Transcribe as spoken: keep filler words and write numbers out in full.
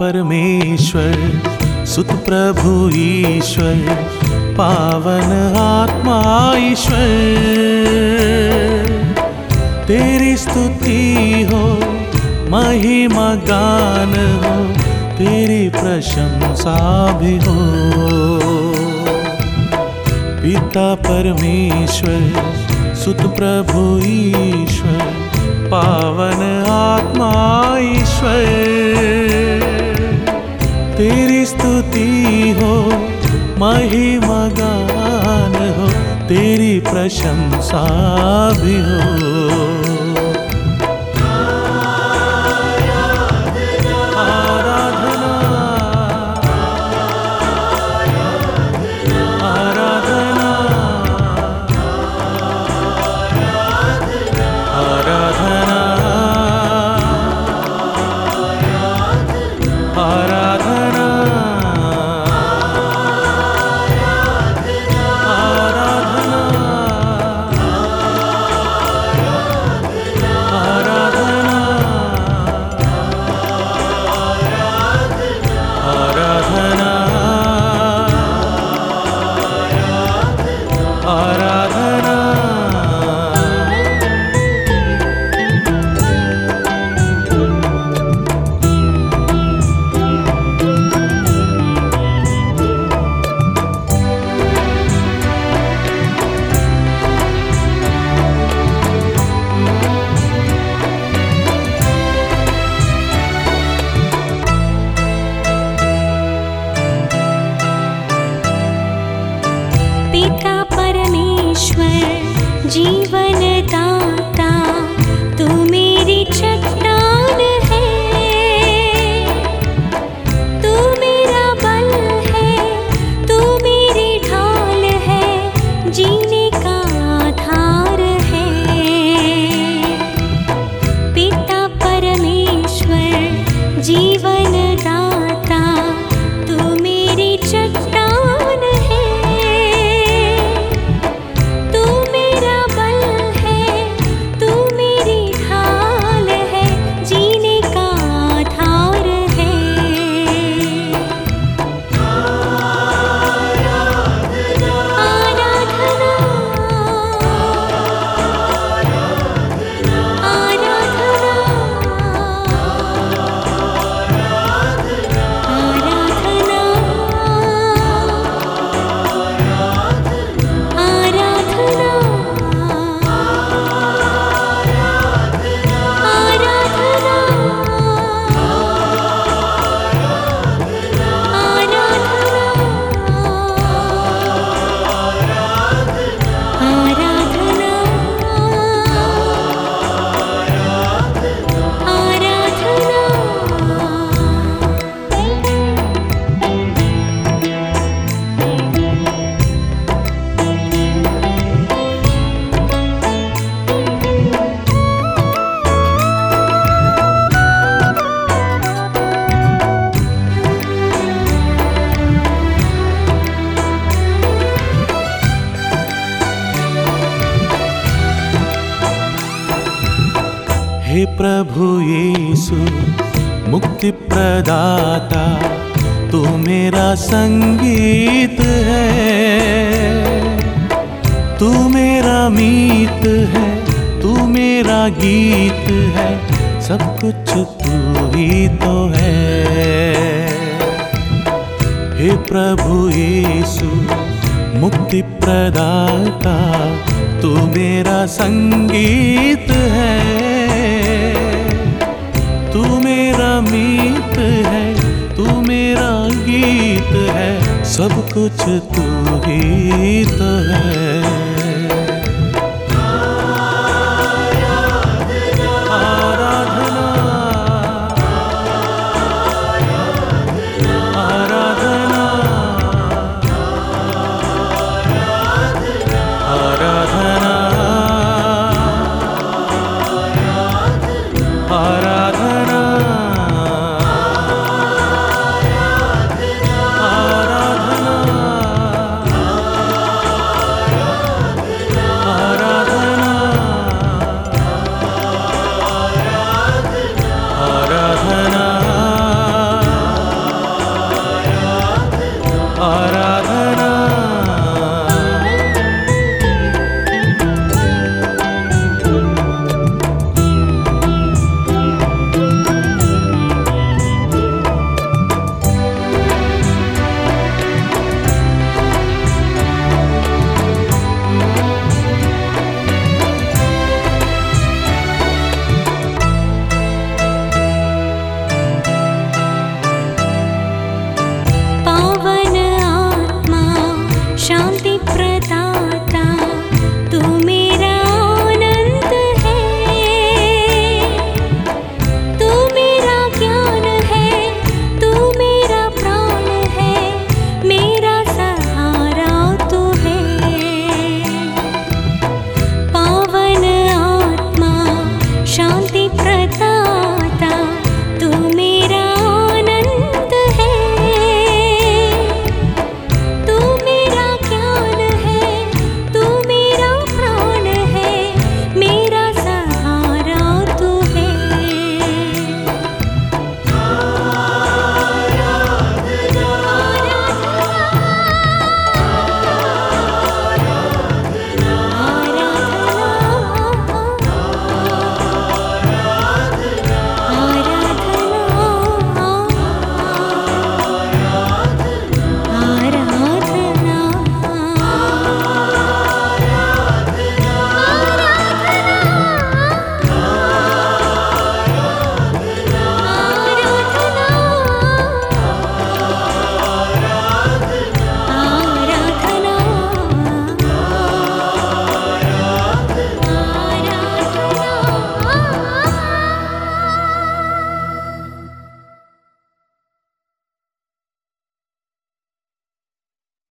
परमेश्वर सुत प्रभु ईश्वर पावन आत्मा ईश्वर, तेरी स्तुति हो महिमा गान हो, तेरी प्रशंसा भी हो। पिता परमेश्वर सुत प्रभु ईश्वर पावन आत्मा ईश्वर, तेरी स्तुति हो महिमा गान हो, तेरी प्रशंसा भी हो। जीवन दाता तू मेरी चट्टान है, तू मेरा बल है, तू मेरी ढाल है, जीने का आधार है। पिता परमेश्वर जीवन दाता तू मेरी चट्टान है, हे प्रभु यीशु मुक्ति प्रदाता, तू मेरा संगीत है, तू मेरा मीत है, तू मेरा गीत है, सब कुछ तू ही तो है। हे प्रभु यीशु मुक्ति प्रदाता, तू मेरा संगीत है, तू मेरा मीत है, तू मेरा गीत है, सब कुछ तू ही तो है। आराधना